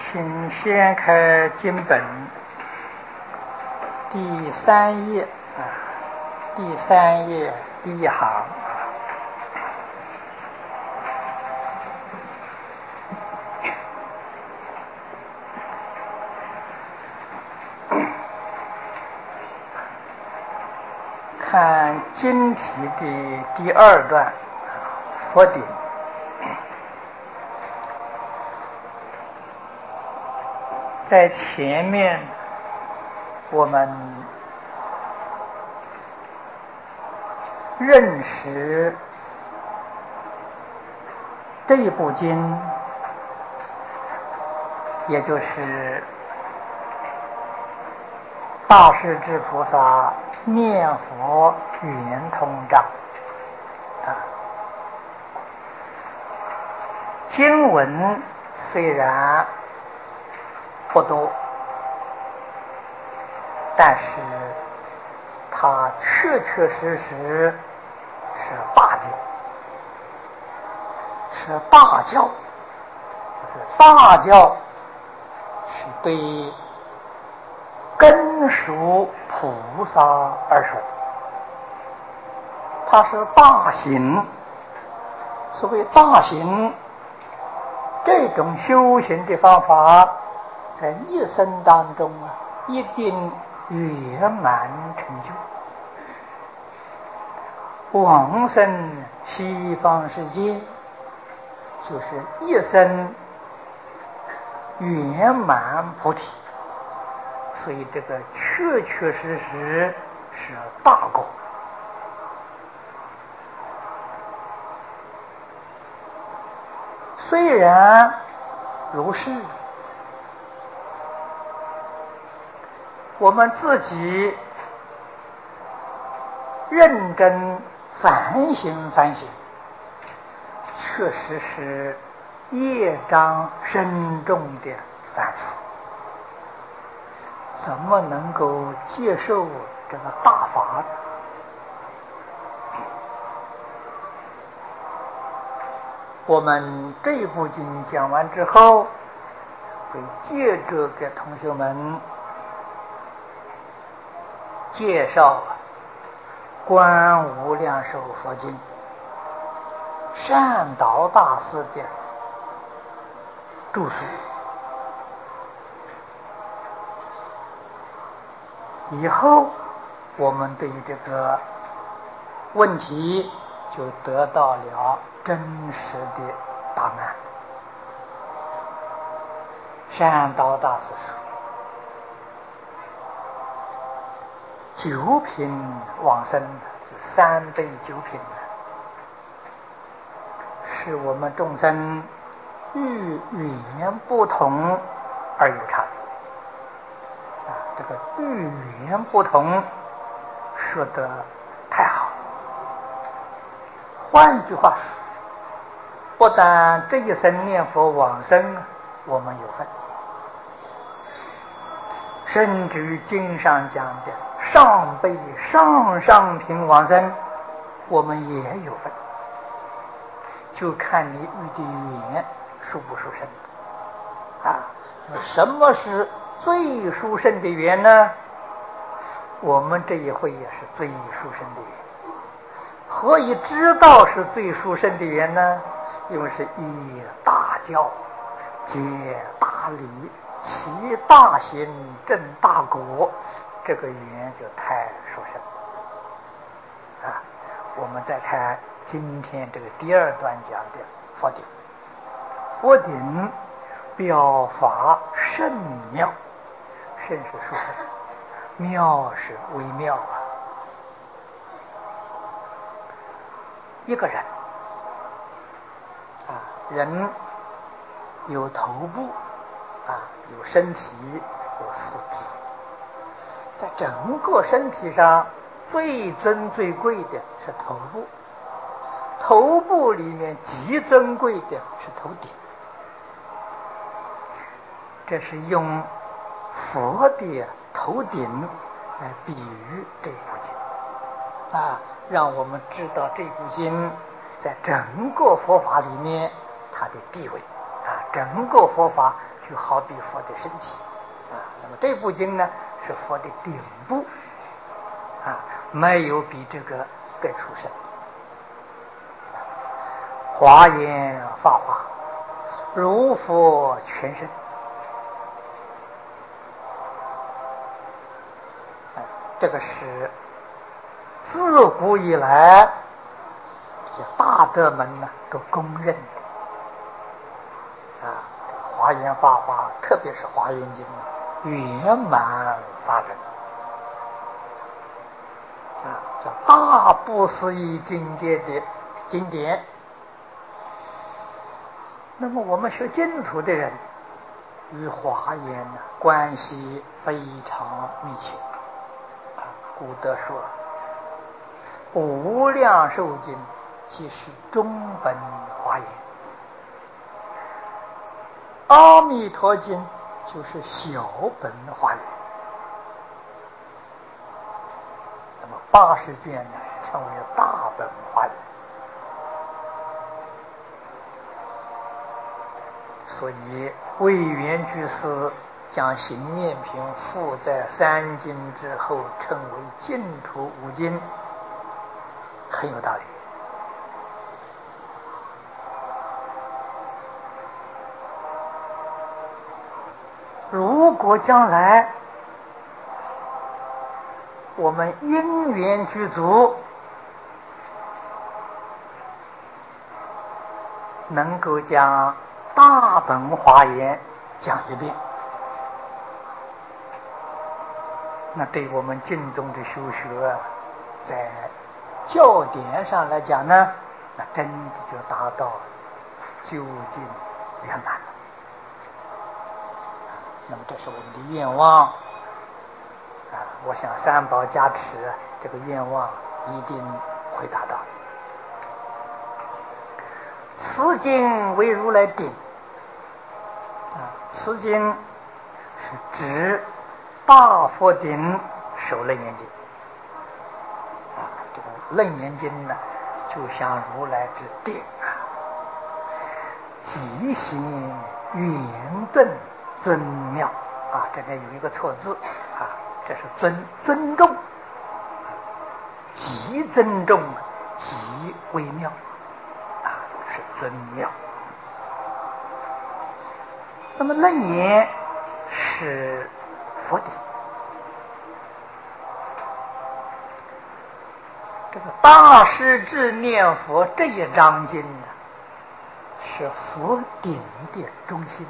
请掀开经本第3页第3页第1行。看经题的第2段佛顶。在前面我们认识这部经，也就是大势至菩萨念佛圆通章经文虽然不多，但是它确确实实是大教，是大教，就是大教是对根属菩萨而说的，它是大行。所谓大行，这种修行的方法在一生当中一定圆满成就，往生西方世界就是一生圆满菩提，所以这个确确实实是大功。虽然如是，我们自己认真反省反省，确实是业障深重的反复，怎么能够接受这个大法呢？我们这部经讲完之后，会接着给同学们介绍观无量寿佛经善导大师的著述，以后我们对于这个问题就得到了真实的答案。善导大师说9品往生，就3辈9品，是我们众生遇缘不同而有差别。这个遇缘不同说得太好。换一句话说，不但这一生念佛往生我们有份，甚至于经上讲的上辈上品往生我们也有份，就看你遇的缘殊不殊胜什么是最殊胜的缘呢？我们这一回也是最殊胜的缘。何以知道是最殊胜的缘呢？因为是依大教解大理其大行正大果，这个缘就太殊胜我们再看今天这个第2段讲的佛顶。佛顶表法甚妙，甚是殊胜，妙是微妙一个人人有头部有身体，有四肢，在整个身体上最尊最贵的是头部，头部里面极珍贵的是头顶。这是用佛的头顶来比喻这部经让我们知道这部经在整个佛法里面它的地位整个佛法就好比佛的身体那么这部经呢是佛的顶部没有比这个更殊胜。华严法华，如佛全身。这个是自古以来这些大德们呢都公认的华严法华，特别是华严经圆满发人叫大不思议境界的经典。那么我们学净土的人与华严呢关系非常密切古德说无量寿经即是中本华严，阿弥陀经就是小本华严。那么80卷呢称为大本华严。所以慧远居士将行念品附在三经之后，称为净土五经，很有道理。如果将来我们因缘具足，能够将大本华严讲一遍，那对我们净宗的修学在教典上来讲呢，那真的就达到究竟圆满了。那么这是我们的愿望我想三宝加持这个愿望一定会达到。此经为如来顶此经是指大佛顶首楞严经这个楞严经呢就像如来之顶极行圆顿尊妙这里有一个错字这是尊重极尊重极微妙是尊妙。那么楞严是佛顶，这个大势至念佛这一章经呢是佛顶的中心，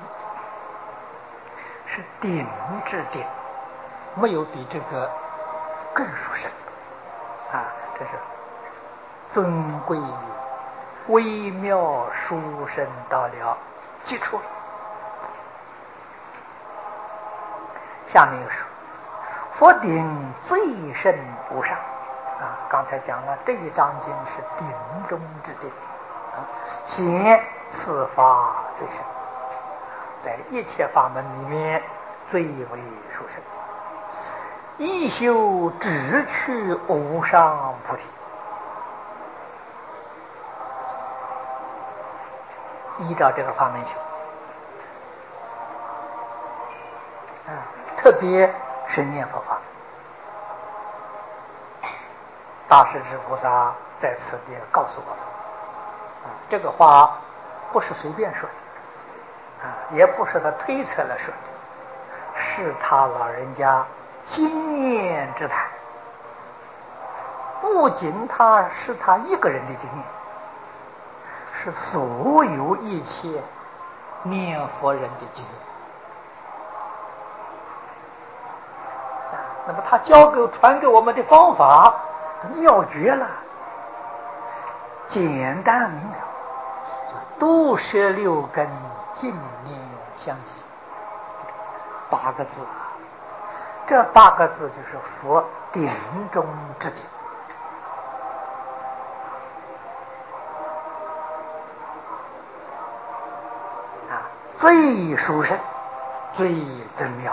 是顶之顶，没有比这个更殊胜这是尊贵微妙殊胜到了基础。下面又说佛顶最胜无上刚才讲了这一章经是顶中之顶显此法最胜，在一切法门里面最为殊胜，一修直去无上菩提。依照这个法门修特别是念佛法。大势至菩萨在此地告诉我们这个话不是随便说的也不是他推测了说的，是他老人家经验之谈。不仅他是他一个人的经验，是所有一切念佛人的经验那么他传给我们的方法妙绝了，简单明了，度摄六根净念相继，8个字这8个字就是佛顶中之顶最殊胜最真妙。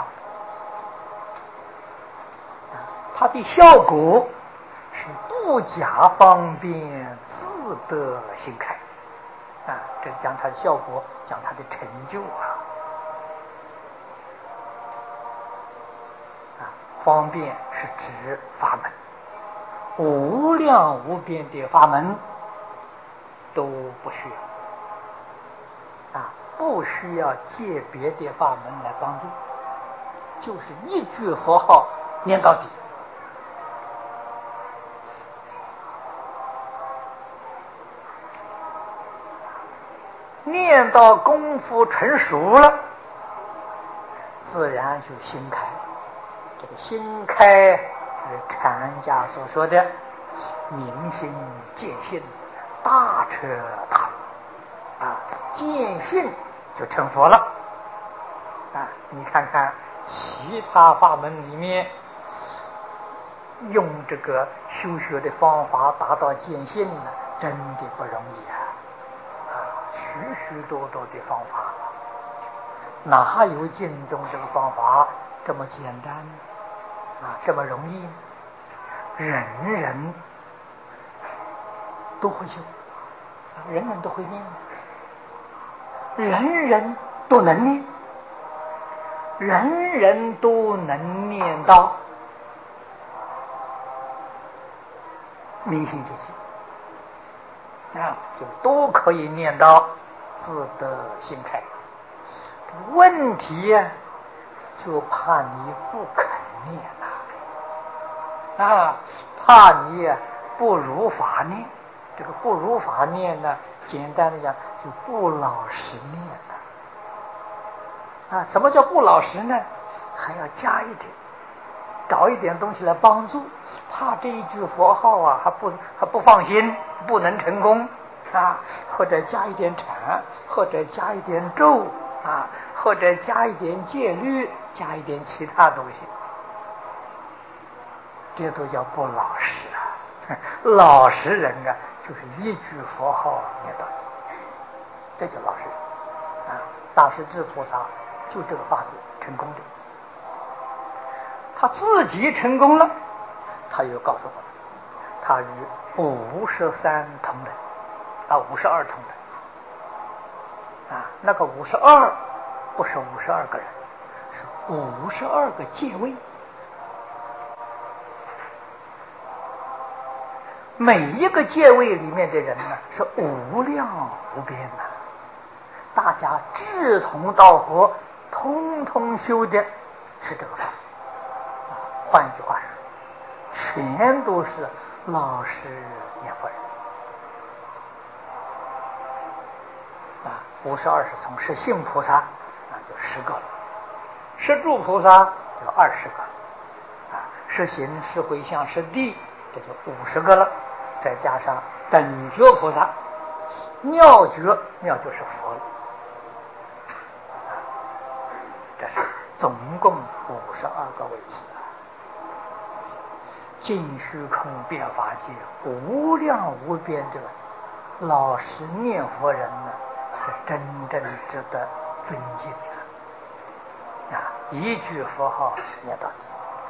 它的效果是不假方便，自得心开这讲它的效果，讲它的成就方便是指法门，无量无边的法门都不需要不需要借别的法门来帮助，就是一句佛号念到底。念到功夫成熟了，自然就心开。这个心开是禅家所说的明心见性，大彻大悟见性就成佛了你看看其他法门里面用这个修学的方法达到见性呢，真的不容易许许多多的方法，哪有经中这个方法这么简单这么容易呢？人人都会修人人都会念，人人都能念，人人都能念到明心见性就都可以念到自得心开。问题就怕你不肯念怕你不如法念。这个不如法念呢，简单的讲就不老实念什么叫不老实呢？还要加一点，找一点东西来帮助，怕这一句佛号还不放心，不能成功或者加一点禅，或者加一点咒或者加一点戒律，加一点其他东西，这都叫不老实老实人就是一句佛号念到底，这叫老实人大势至菩萨就这个法子成功的，他自己成功了，他又告诉我们，他与53同仁52同仁那个52不是52个人，是52个戒位，每一个戒位里面的人呢是无量无边大家志同道合，通通修的是这个法换句话说，全都是老实念佛人52是从是性菩萨就10个了，是住菩萨就20个是行是回向是地，这就50个了，再加上等觉菩萨，妙觉是佛了这是总共52个位置尽虚空遍法界无量无边这个老实念佛人呢，是真正值得尊敬的一句佛号念到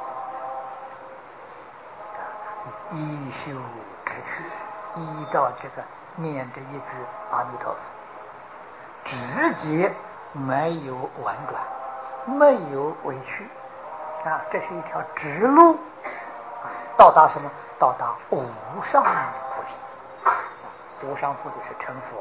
底依修直续，依照这个念这一句阿弥陀佛，直接没有婉转，没有委屈这是一条直路到达什么？到达无上菩提无上菩提是成佛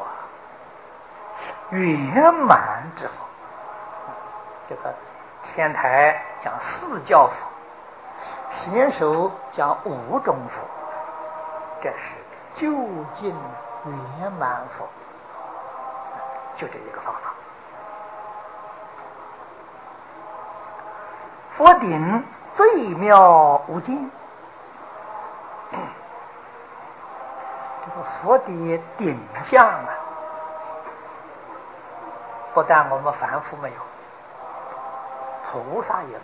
圆满之佛这个天台讲4教佛，显手讲5种佛，这是究竟圆满佛，就这一个方法。佛顶最妙无尽，这个佛的顶相不但我们凡夫没有，菩萨也没有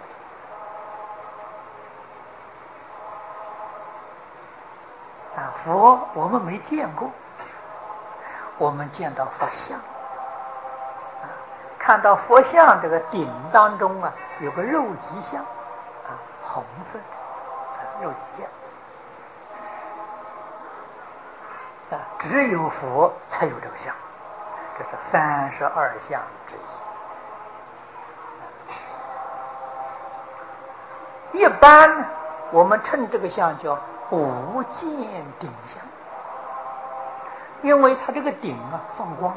佛我们没见过，我们见到佛像看到佛像这个顶当中有个肉髻像红色的肉髻像只有佛才有这个像，这是32相之一一般我们称这个相叫无见顶相，因为它这个顶放光，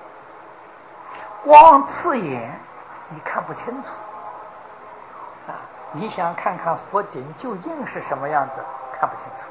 光刺眼，你看不清楚啊！你想看看佛顶究竟是什么样子，看不清楚。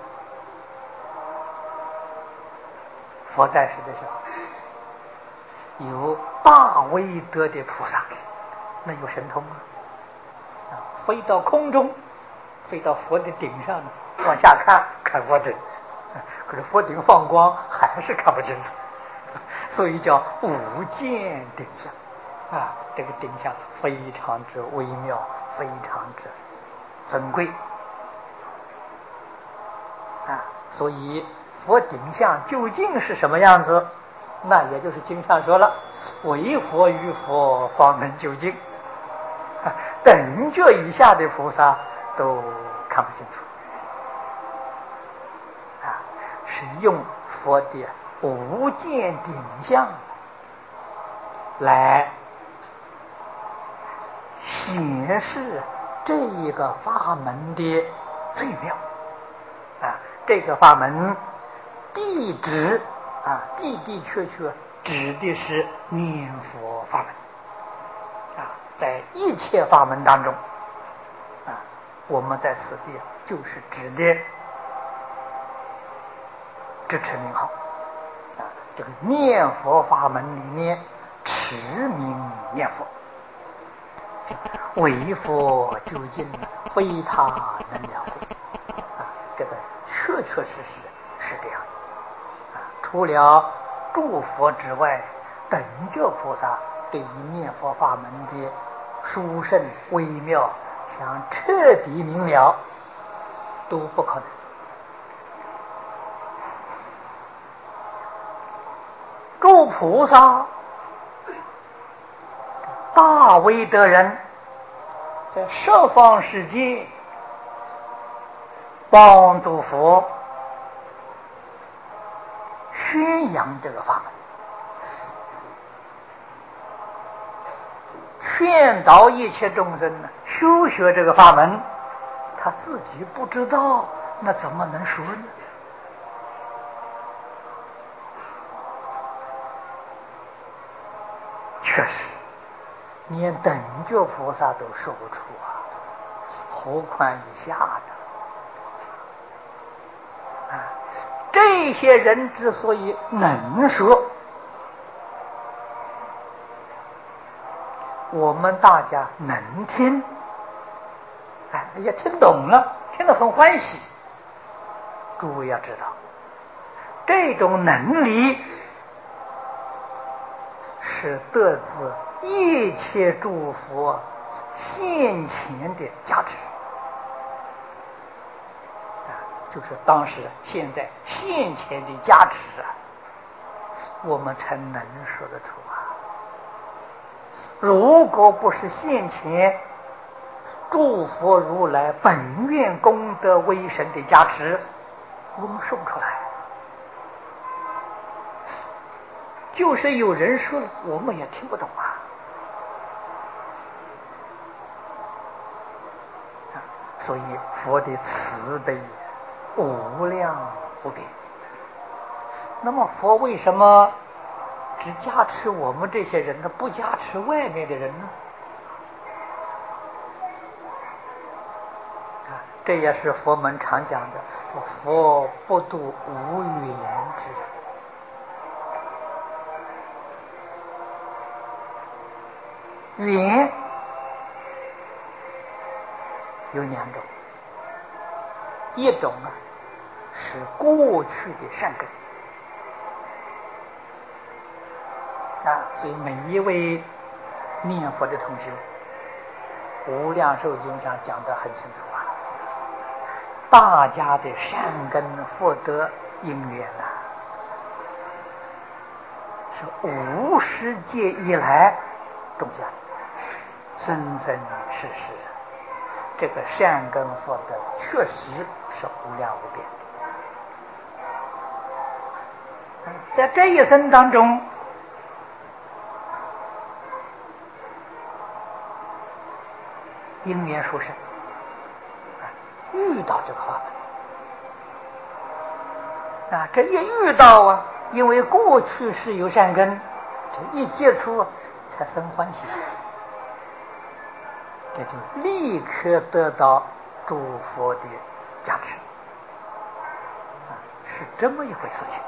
佛在世的时候，有大威德的菩萨，那有神通飞到空中，飞到佛的顶上，往下看佛顶，可是佛顶放光，还是看不清楚，所以叫无见顶相啊！这个顶相非常之微妙，非常之尊贵啊！所以佛顶相究竟是什么样子？那也就是经上说了，唯佛与佛方能究竟。等觉以下的菩萨都看不清楚啊！是用佛的无见顶相来显示这一个法门的最妙啊！这个法门地指的的确确指的是念佛法门啊！在一切法门当中我们在此地就是指的支持名号这个念佛法门里面持名念佛，唯佛究竟，非他能了会这个确确实实是这样除了诸佛之外，等觉菩萨对于念佛法门的殊胜微妙想彻底明了都不可能。诸菩萨大威德人在十方世界帮助佛宣扬这个法门，劝导一切众生修学这个法门，他自己不知道，那怎么能说呢？确实连等觉菩萨都说不出何况以下呢？这些人之所以能说，我们大家能听也听懂了，听得很欢喜。诸位要知道，这种能力是得自一切诸佛现前的加持就是当时现在现前的加持我们才能说得出如果不是现前诸佛如来本愿功德威神的加持，我们说不出来。就是有人说了，我们也听不懂所以佛的慈悲无量无边。那么佛为什么只加持我们这些人呢，不加持外面的人呢？这也是佛门常讲的，佛不度无缘之人。缘有两种，一种是过去的善根所以每一位念佛的同学，无量寿经上讲得很清楚大家的善根福德因缘是无始界以来种下的，生生世世这个善根福德确实是无量无边的。在这一生当中，因缘殊胜遇到这个法门啊，这一遇到啊，因为过去是有善根，这一接触才生欢喜，这就立刻得到诸佛的加持啊，是这么一回事情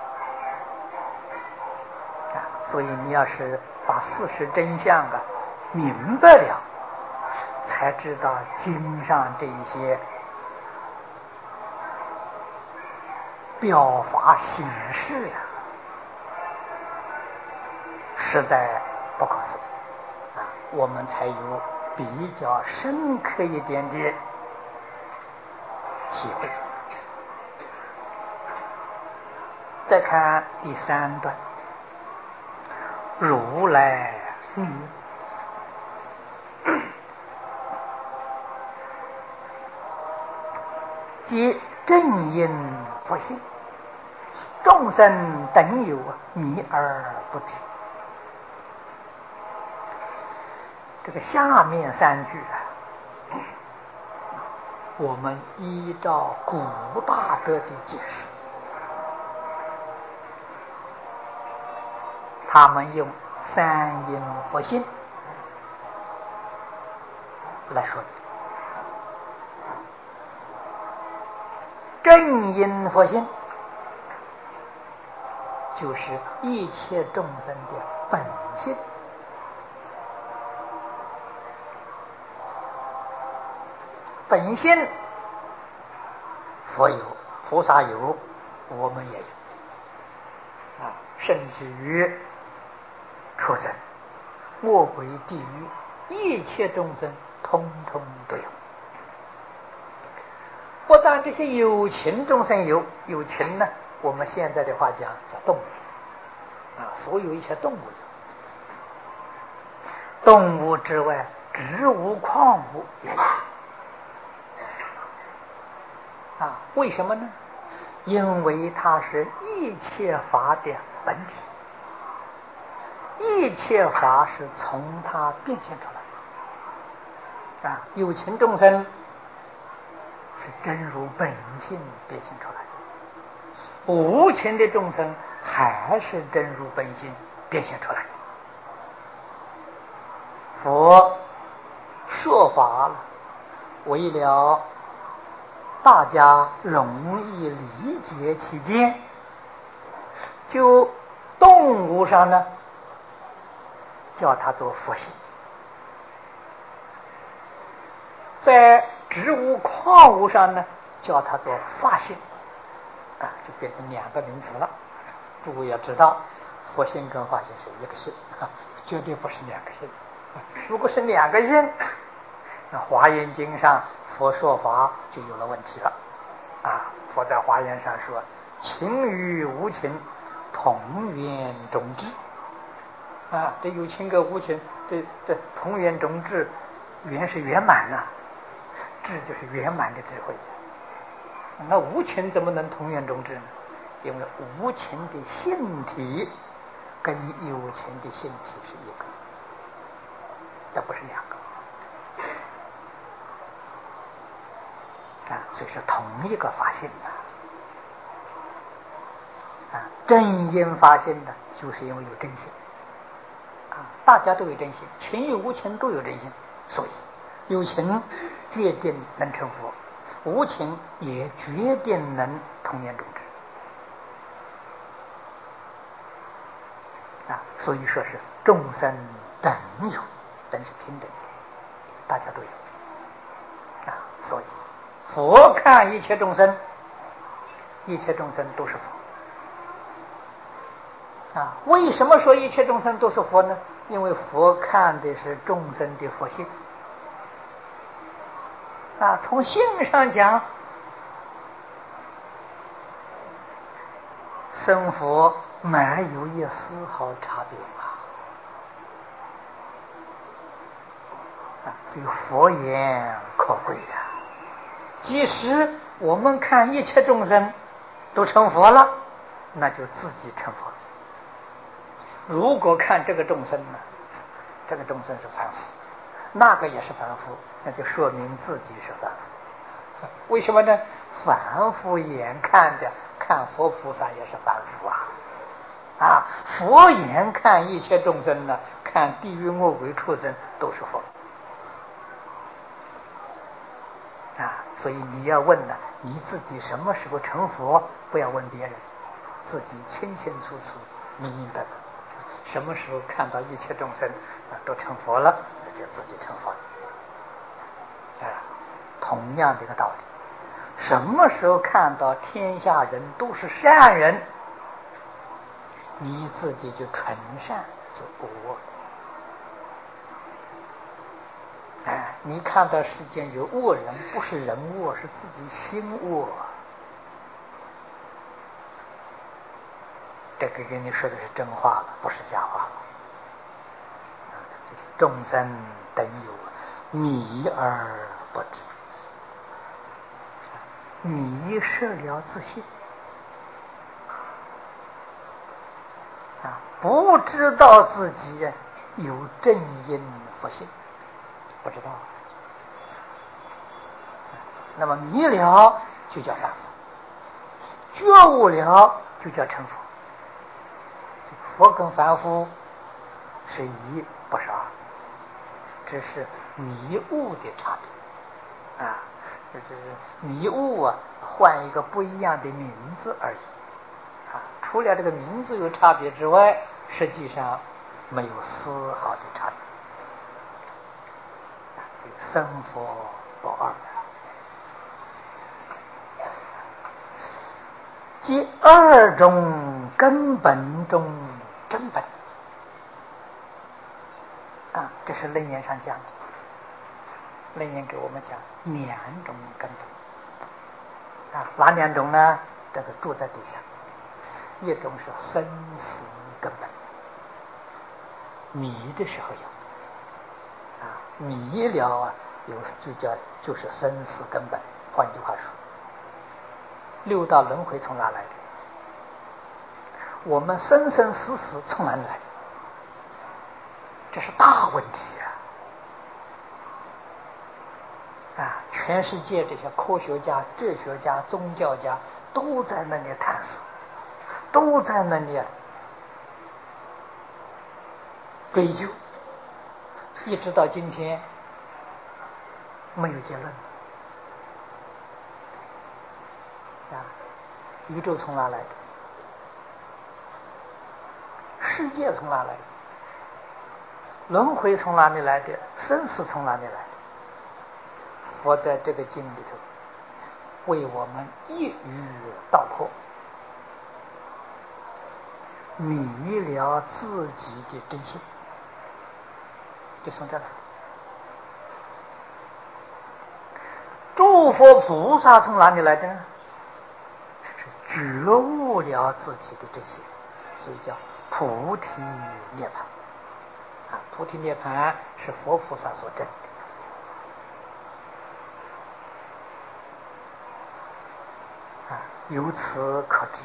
啊。所以你要是把事实真相啊明白了，才知道经上这一些表法显示啊，实在不可思议啊，我们才有比较深刻一点的体会。再看第3段，如来语即正因佛性，众生等有迷而不知。这个下面3句啊，我们依照古大德的解释，他们用三因佛性来说的。正因佛性就是一切众生的本性，本性佛有，菩萨有，我们也有啊，甚至于畜生、恶鬼、地狱，一切众生通通都有。不但这些有情众生有情呢，我们现在的话讲叫动物啊，所有一切动物有。动物之外，植物、矿物也有啊。为什么呢？因为它是一切法的本体，一切法是从它变现出来的啊。有情众生是真如本性变现出来的，无情的众生还是真如本性变现出来的。佛说法了，为了大家容易理解起见，就动物上呢叫它做佛性，在植物矿物上呢叫它做法性啊，就变成2个名词了。诸位要知道，佛性跟法性是一个性啊，绝对不是2个性。如果是2个性，那华严经上佛说法就有了问题了啊。佛在华严上说，情与无情同源种智啊，这有情跟无情，这同源种智，缘是圆满呐，智就是圆满的智慧。那无情怎么能同源种智呢？因为无情的性体跟有情的性体是一个，这不是2个啊，所以是同一个法性啊。正因法性呢，就是因为有真性啊，大家都有真性，情与无情都有真性，所以有情决定能成佛，无情也决定能同源种智啊。所以说是众生等有，等是平等的，大家都有啊。所以佛看一切众生，一切众生都是佛啊。为什么说一切众生都是佛呢？因为佛看的是众生的佛性啊。从性上讲，生佛没有一丝毫差别啊，所以佛言可贵呀。即使我们看一切众生都成佛了，那就自己成佛。如果看这个众生呢，这个众生是凡夫，那个也是凡夫，那就说明自己是凡夫。 为什么呢？凡夫眼看的，看佛菩萨也是凡夫啊！佛眼看一切众生呢，看地狱恶鬼畜生都是佛啊！所以你要问呢，你自己什么时候成佛？不要问别人，自己清清楚楚、明明白白。什么时候看到一切众生都成佛了，那就自己成佛了啊！同样的一个道理。什么时候看到天下人都是善人，你自己就纯善就不恶。你看到世间有恶人，不是人恶，是自己心恶。这个跟你说的是真话了，不是假话。众生等有迷而不知，迷失了自信不知道自己有正因福性，不知道。那么迷了就叫凡夫，觉悟了就叫成佛。佛跟凡夫是一，不是二，只是迷悟的差别就是迷悟换一个不一样的名字而已除了这个名字有差别之外，实际上没有丝毫的差别生佛不二。即二种根本中真本这是楞严上讲的。楞严给我们讲两种根本哪两种呢？这是住在底下。一种是生死根本，迷的时候有迷了就是生死根本。换句话说，六道轮回从哪来的？我们生生死死从哪里来？这是大问题全世界这些科学家、哲学家、宗教家都在那里探索，都在那里追究，一直到今天没有结论宇宙从哪来的？世界从哪来的？轮回从哪里来的？生死从哪里来的？佛在这个经里头为我们一语道破，迷了自己的真心，就从这来。诸佛菩萨从哪里来的呢？是觉悟了自己的真心，所以叫菩提涅槃菩提涅槃是佛菩萨所证的。由此可知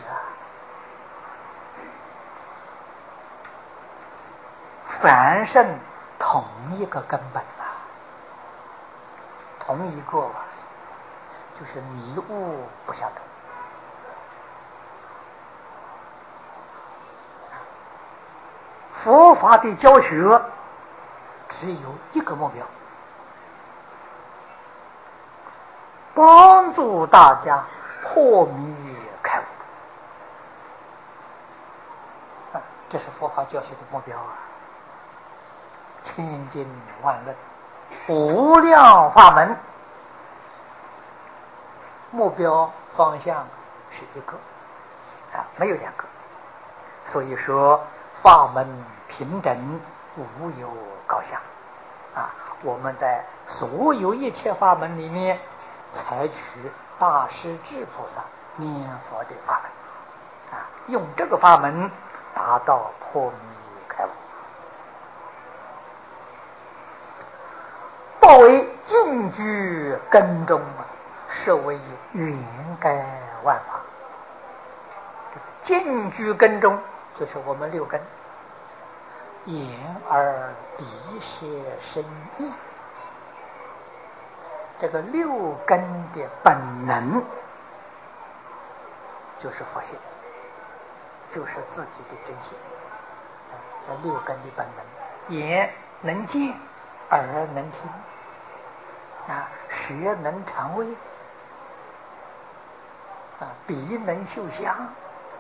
凡圣同一个根本同一个就是迷悟不相同。佛法的教学只有一个目标，帮助大家破迷开悟这是佛法教学的目标千经万论，无量法门，目标方向是一个没有两个。所以说法门平等，无有高下我们在所有一切法门里面采取大势至菩萨念佛的法门用这个法门达到破迷开悟。报为净居根中是为圆盖万法。净居根中就是我们六根，眼耳鼻舌身意， 这个六根的本能就是佛性，就是自己的真心。这六根的本能，眼能见，耳能听，舌能尝味，鼻能嗅香，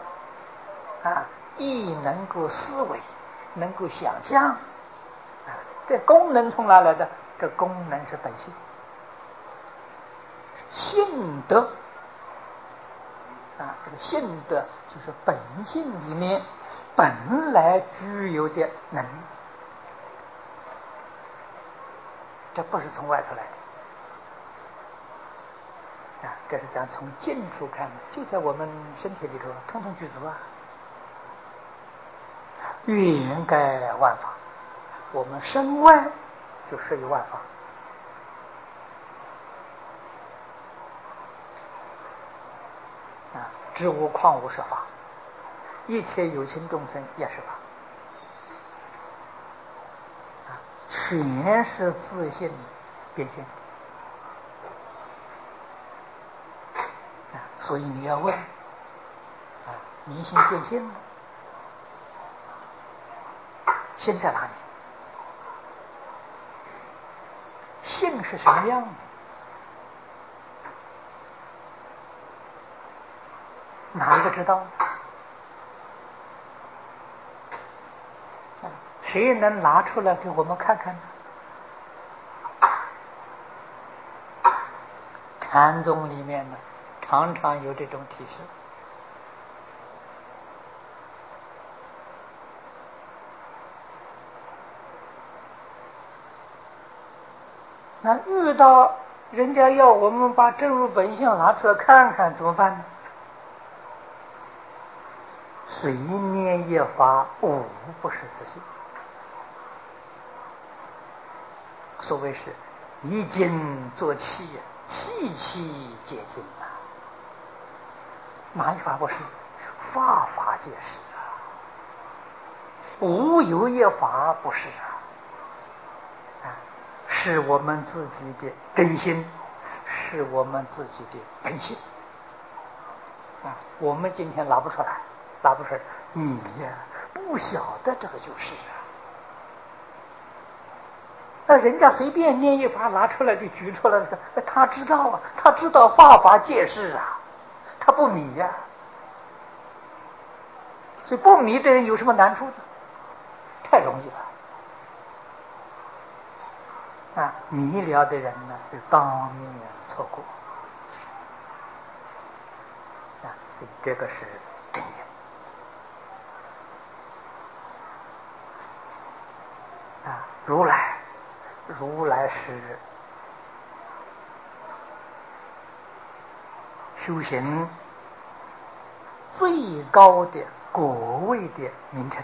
意能够思维，能够想象。这功能从哪来的？这功能是本性，性德这个性德就是本性里面本来具有的能力，这不是从外头来的这是讲从近处看，就在我们身体里头，通通具足圆盖万法。我们身外就摄于万法，知无况无是法，一切有情众生也是法，全是自性变现。所以你要问明心见性，心在哪里？性是什么样子？哪一个知道？谁能拿出来给我们看看呢？禅宗里面呢，常常有这种提示。那遇到人家要我们把真如本相拿出来看看，怎么办呢？随念一法，无不是自性。所谓是一经作气，气气皆经哪一法不是？法法皆是无有一法不是是我们自己的真心，是我们自己的本性我们今天拿不出来，你呀不晓得这个就是那人家随便念一法拿出来就举出来了，他知道他知道法法皆是他不迷所以不迷的人有什么难处呢？太容易了迷了的人呢，就当面错过所以这个是真言如来是修行最高的果位的名称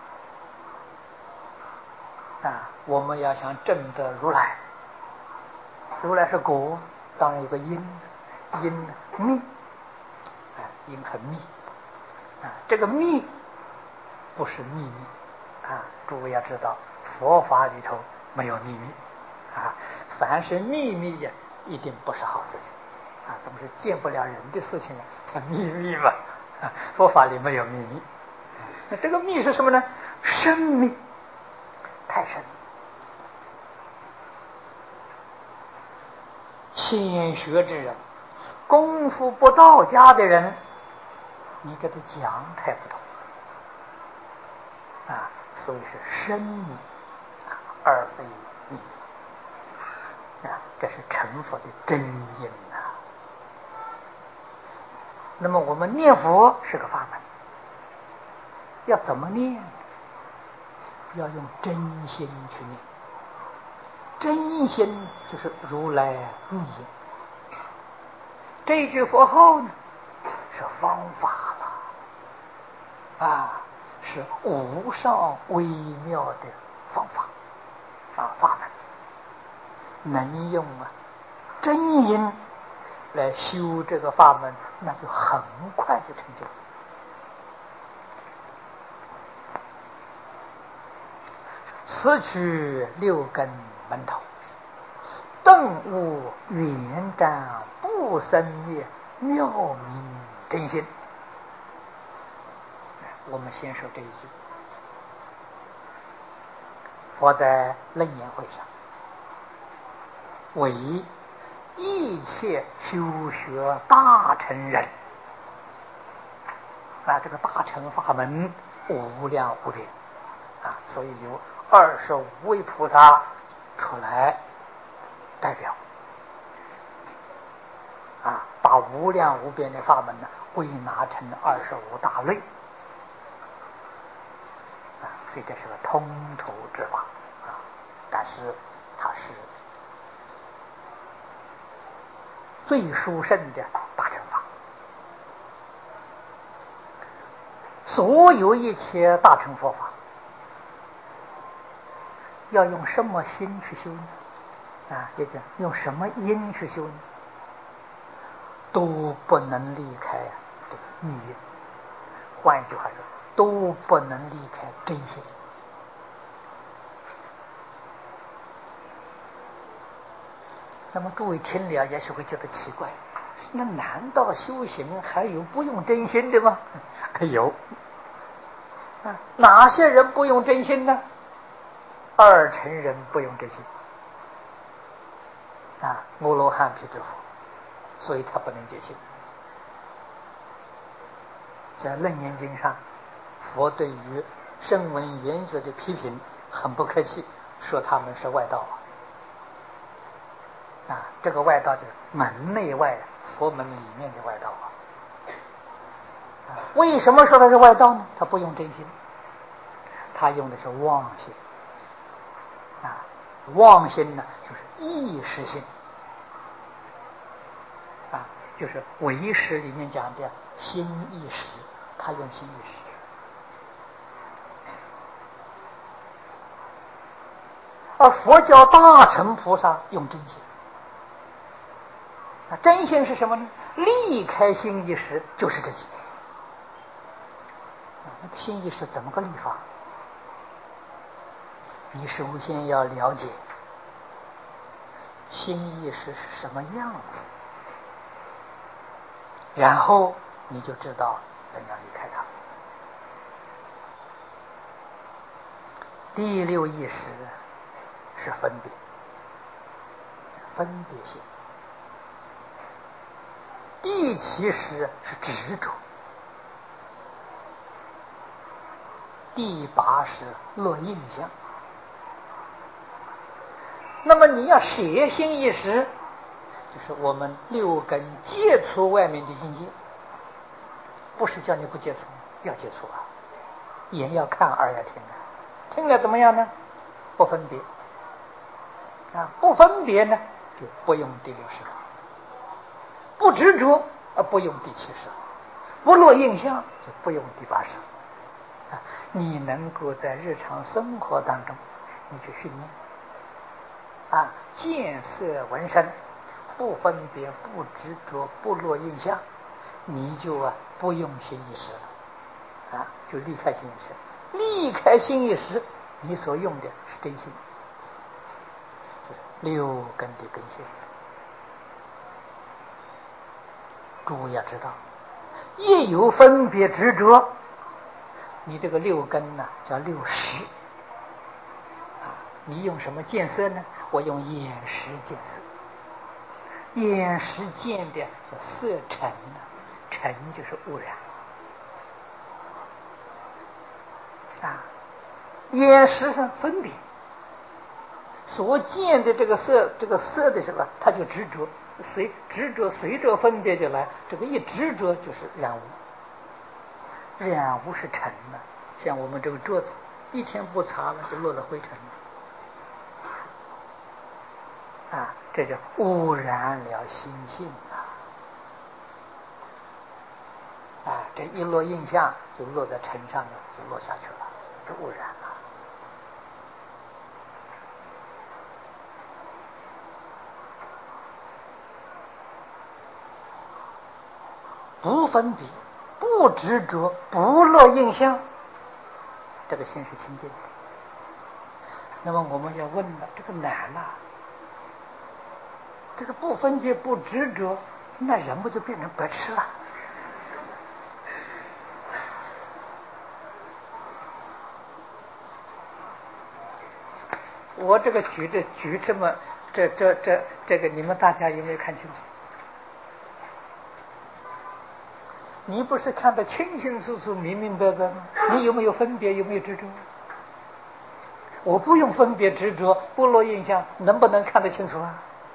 我们要想证得如来是果，当然有个因密因很密这个密不是秘密诸位要知道，佛法里头没有秘密凡是秘密一定不是好事情总是见不了人的事情才秘密嘛佛法里没有秘密那这个密是什么呢？深密，太深，浅学之人，功夫不到家的人，你给他讲太不懂所以是深密而非密这是成佛的真因那么我们念佛是个法门，要怎么念？要用真心去念，真心就是如来密音。这句佛号呢，是方法了是无上微妙的方法法门，能用真因来修这个法门，那就很快就成就。此取六根门头， 顿悟圆湛不生灭，妙明真心。我们先说这一句。佛在楞严会上为一切修学大乘人这个大乘法门无量无边所以有25位菩萨出来代表把无量无边的法门归纳成25大类所以这是个通途之法但是它是最殊胜的大乘法。所有一切大乘佛法要用什么心去修呢？也就用什么因去修呢？都不能离开这个意因。换一句话说，都不能离开真心。那么诸位听了也许会觉得奇怪，那难道修行还有不用真心的吗？有哪些人不用真心呢？二乘人不用真心阿罗汉辟支佛，所以他不能解心。在楞严经上，佛对于声闻缘觉的批评很不客气，说他们是外道这个外道就是门内外佛门里面的外道为什么说他是外道呢？他不用真心，他用的是妄心妄心呢就是意识心就是唯识里面讲的心意识，他用心意识。而佛教大乘菩萨用真心。真心是什么呢？离开心意识就是真心。那个心意识怎么个立法？你首先要了解心意识是什么样子，然后你就知道怎样离开它。第六意识是分别，分别心。第七识是执着，第八识落印象。那么你要舍心意识，就是我们六根接触外面的境界，不是叫你不接触，要接触眼要看，耳要听听了怎么样呢？不分别不分别呢，就不用第六识法。不执着不用第七识，不落印象就不用第八识你能够在日常生活当中你去训练见色闻声不分别不执着不落印象，你就不用心意识了就离开心意识。离开心意识，你所用的是真心，就是六根的根性。诸位要知道，一有分别执着，你这个六根叫六识你用什么见色呢？我用眼识见色，眼识见的叫色尘尘就是污染眼识上分别，所见的这个色的时候，它就执着，随着分别就来，这个一执着就是染污，染污是尘像我们这个桌子一天不擦了就落了灰尘这叫污染了心性这一落印象就落在尘上面，就落下去了，这污染了。不分别不执着不落印象，这个心是清净的。那么我们要问了，这个难这个不分别不执着，那人不就变成白痴了？我这个举这么这个，你们大家有没有看清楚？你不是看得清清楚楚、明明白白吗？你有没有分别？有没有执着？我不用分别执着，不落印象，能不能看得清楚啊？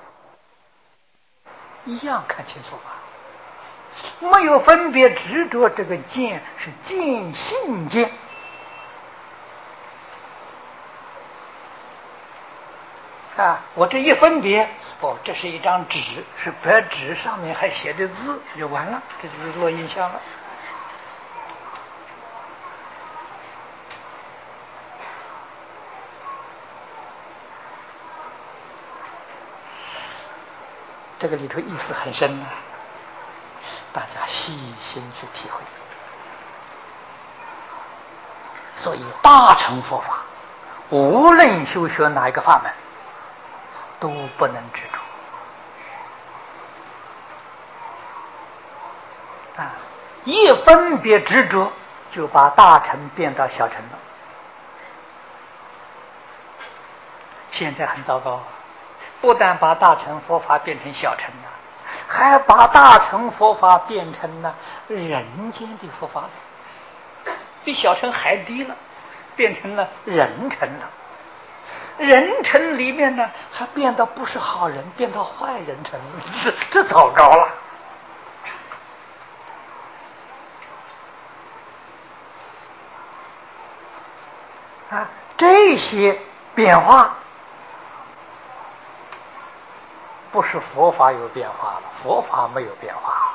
一样看清楚吧。没有分别执着，这个见是见性见。我这一分别，这是一张纸，是白纸，上面还写着字，就完了，这就是落印象了。这个里头意思很深啊，大家细心去体会。所以大乘佛法，无论修学哪一个法门，都不能执着一分别执着，就把大乘变到小乘了。现在很糟糕，不但把大乘佛法变成小乘了，还把大乘佛法变成了人间的佛法了，比小乘还低了，变成了人乘了。人乘里面呢，还变得不是好人，变到坏人乘了，这糟糕了。这些变化不是佛法有变化了，佛法没有变化，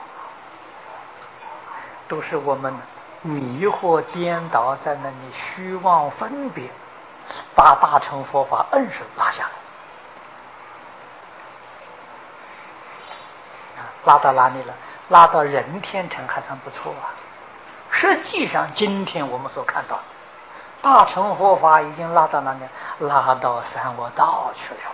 都是我们迷惑颠倒，在那里虚妄分别，把大乘佛法硬是拉下来。拉到哪里了？拉到人天乘还算不错啊。实际上今天我们所看到大乘佛法已经拉到哪里？拉到三恶道去了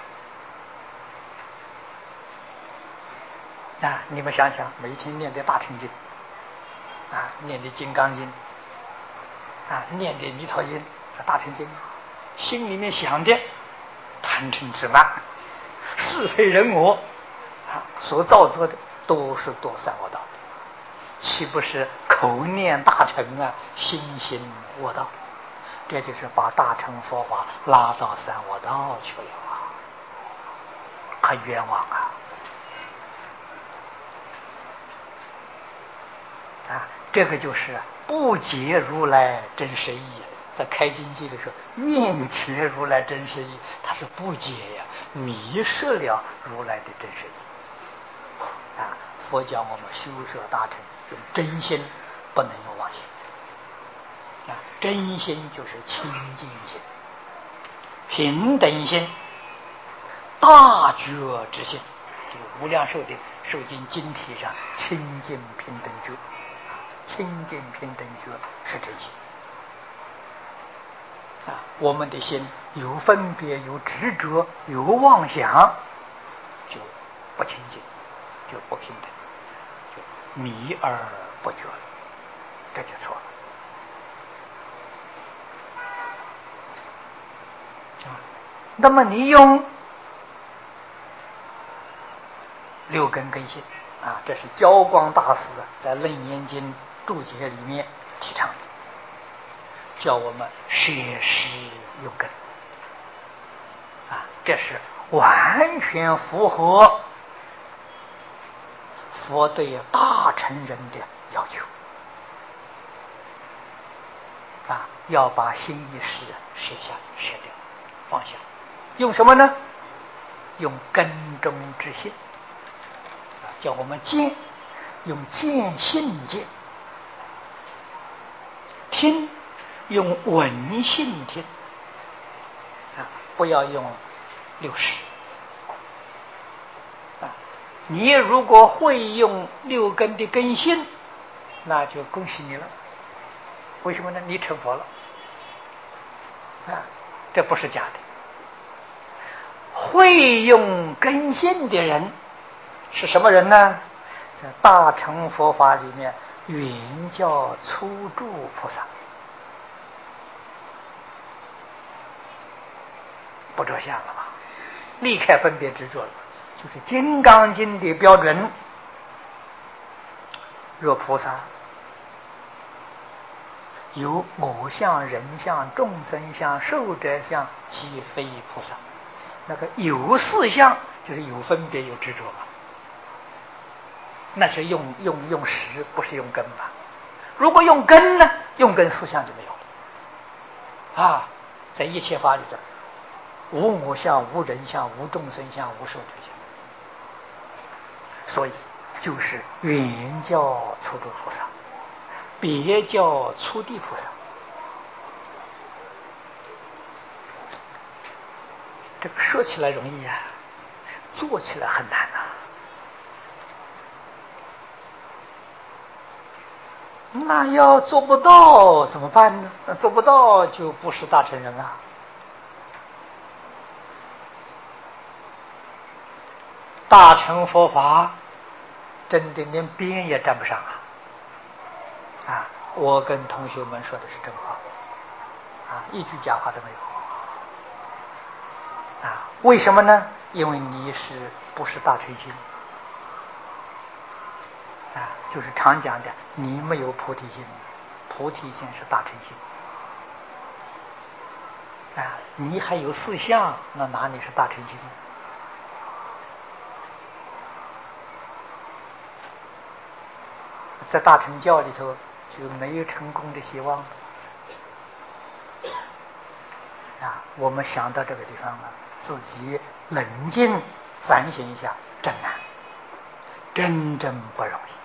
你们想想，每天念的大乘经念的金刚经念的弥陀经大乘经，心里面想的贪嗔痴慢是非人我所造作的都是堕三恶道，岂不是口念大乘心行恶道？这就是把大乘佛法拉到三恶道去了很冤枉这个就是不解如来真实义。在开经记的时候，愿解如来真实义，他是不解迷失了如来的真实义佛教我们修摄大乘，用真心，不能用妄心真心就是清净心、平等心、大觉之心。这个无量寿的受经经体上清净平等觉，清净平等觉是真心我们的心有分别、有执着、有妄想，就不清净，就不平等，就迷而不觉了，这就错了那么你用六根根性这是教光大师在《楞严经》注解里面提倡的，叫我们摄施用根这是完全符合佛对大乘人的要求要把心意识舍下、舍掉、放下。用什么呢？用根中之心叫我们见，用见性见；听，用闻性听不要用六识你如果会用六根的根性，那就恭喜你了。为什么呢？你成佛了这不是假的。 会用根性的人是什么人呢？在大乘佛法里面，原叫初住菩萨，不着相了吧？离开分别执着了，就是《金刚经》的标准。若菩萨有我相、人相、众生相、寿者相，即非菩萨。那个有四相就是有分别、有执着嘛，那是用识，不是用根吧？如果用根呢？用根四相就没有了啊！在一切法里头，无我相、无人相、无众生相、无寿者相，所以就是原叫初住菩萨，别叫初地菩萨。这个说起来容易啊，做起来很难啊。那要做不到怎么办呢？做不到就不是大乘人了。大乘佛法真的连边也沾不上啊！我跟同学们说的是真话啊，一句假话都没有啊！为什么呢？因为你不是大乘心啊？就是常讲的，你没有菩提心，菩提心是大乘心啊！你还有四相，那哪里是大乘心？在大乘教里头就没有成功的希望啊！我们想到这个地方了，自己冷静反省一下，真难，真不容易。